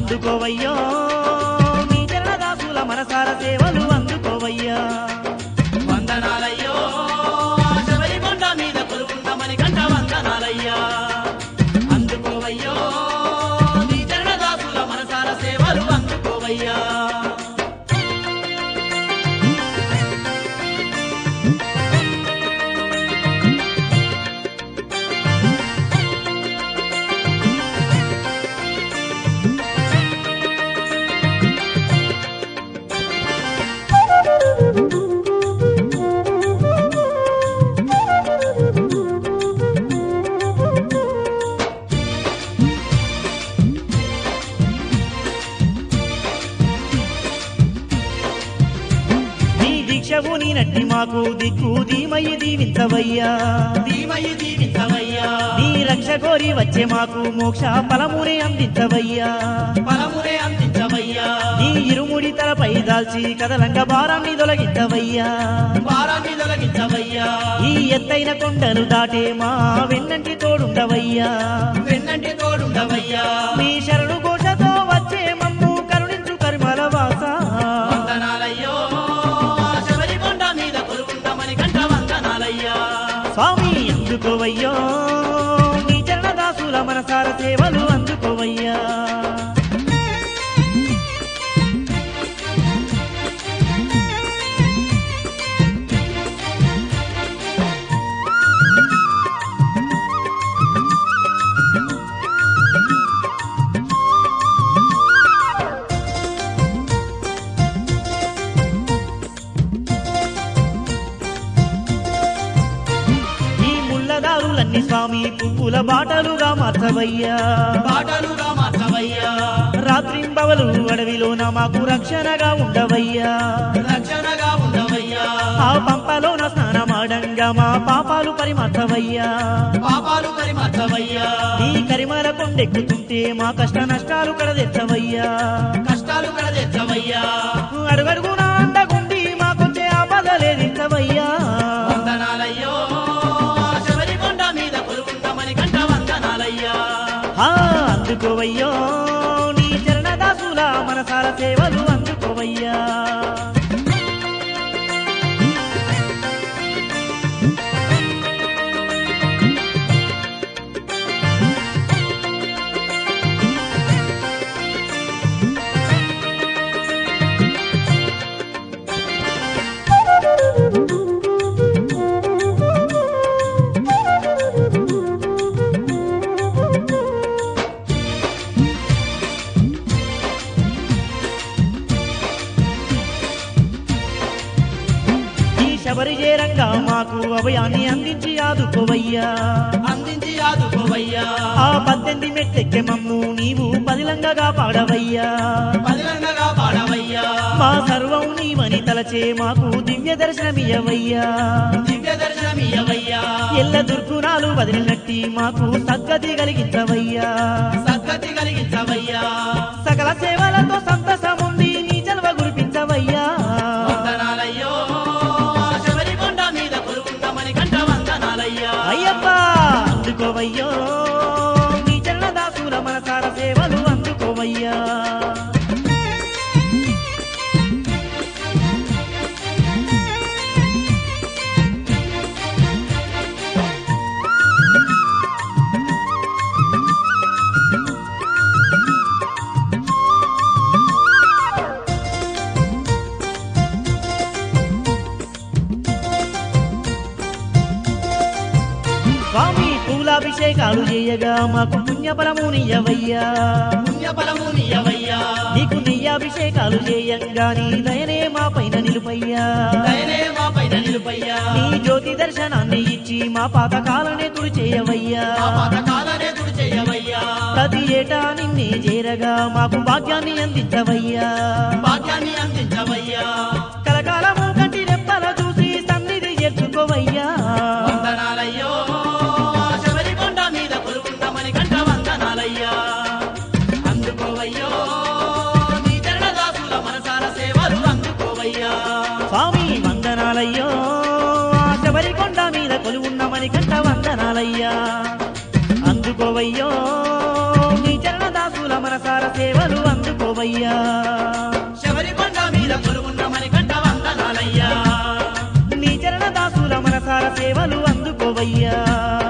అందుకోవయ్యో నీ చరణదాసుల మనసార సేవలు అందుకోవయ్యా వందనాలయ్యో శబరికొండ మీద కొలువున్న మణికంఠ వందనాలయ్యా అందుకోవయ్యో నీ చరణదాసుల మనసార సేవలు అందుకోవయ్యా దీక్షవు నీ నట్టి మాకు దిక్కు ధీమయ్యి దీవించవయ్యా దీమయ్యి దీవించవయ్యా నీ రక్ష కోరి వచ్చే మాకు మోక్ష ఫలమునే అందించవయ్యా ఫలమునే అందించవయ్యా నీ ఇరుముడి తలపై దాల్చి కదలంగ భారాన్ని తొలగించవయ్యా భారాన్ని తొలగించవయ్యా ఈ ఎత్తైన కొండలు దాటే మా వెన్నంటి తోడుండవయ్యా వెన్నంటి తోడుండవయ్యా నీ శరణు ఘోషతో వచ్చే మమ్ము కరుణించు కరిమల వాస వందనాలయ్యో శబరికొండ మీద కొలువున్న మణికంఠ వందనాలయ్యా స్వామి అందుకోవయ్యో నీ చరణదాసుల మనసార సేవలు అందుకోవయ్యా ఈ ముళ్ళదారులన్నీ స్వామి పువ్వుల బాటలుగా మార్చవయ్యా పాటలుగా మార్చవయ్యా రాత్రింబవలు అడవిలోన మాకు రక్షణగా ఉండవయ్యా రక్షణగా ఉండవయ్యా ఆ పంపలోన స్నానమాడంగా మా పాపాలు పరిమర్చవయ్యా పాపాలు పరిమర్చవయ్యా ఈ కరిమల కొండెక్కుతుంటే మా కష్ట నష్టాలు కడదెత్తవయ్యా కష్టాలు కడదెచ్చవయ్యా అడుగడుగున అండగుండి మాకొచ్చే ఆపదలేదించవయ్యా వందనాలయ్యో శబరికొండ మీద కొలువున్న మణికంఠ వందనాలయ్యా అందుకోవయ్యో నీ చరణదాసుల మనసార సేవలు అందుకోవయ్యా ఈ శబరి చేరంగా మాకు అభయాన్ని అందించి ఆదుకోవయ్యా అందించి ఆదుకోవయ్యా ఆ 18 మెట్టెక్కె మమ్ము నీవు పదిలంగగా పాడవయ్యా పదిలంగగా పాడవయ్యా మా సర్వం నీవని తలచే మాకు దివ్య దర్శనమియ్యవయ్యా దివ్య దర్శనమియ్యవయ్యా ఎల్ల దుర్గుణాలు వదిలినట్టి మాకు సద్గతి కలిగించవయ్యా సద్గతి కలిగించవయ్యా సకల సేవలతో సంతసముంది నీ జల్వ గురిపించవయ్యా వందనాలయ్యో శబరికొండ మీద కొలువున్న మణికంఠ వందనాలయ్యా అయ్యప్ప అందుకోవయ్యో నీ చరణదాసుల మనసార సేవలు అందుకోవయ్యా స్వామి పూలాభిషేకాలు చేయగా మాకు పుణ్యఫలమునియ్యవయ్యా పుణ్యఫలము నీయవయ్యా నీకు నెయ్యాభిషేకాలు చేయంగా నీ దయనే మా పైన నిలుపయ్యా దయనే మా పైన నిలుపయ్యా నీ జ్యోతి దర్శనాన్ని ఇచ్చి మా పాతకాలనే తుడి చేయవయ్యా మా పథకాలనే తుడి చేయవయ్యా ప్రతి ఏటా నిన్నే చేరగా మాకు భాగ్యాన్ని అందించవయ్యా భాగ్యాన్ని అందించవయ్యా కలకాలము కంటి రెప్పల చూసి సన్నిధి చేర్చుకోవయ్యా వందనాలయ్యో శబరికొండ మీద కొలువున్న మణికంఠ వందనాలయ్యా అందుకోవయ్యో నీ చరణదాసుల మనసార సేవలు అందుకోవయ్యా స్వామి వందనాలయ్యో శబరికొండ మీద కొలువున్న మణికంఠ వందనాలయ్యా అందుకోవయ్యో నీ చరణదాసుల మనసార సేవలు అందుకోవయ్యా శబరికొండ మీద కొలువున్న మణికంఠ వందనాలయ్యా నీ చరణ దాసుల మనసార సేవలు అందుకోవయ్యా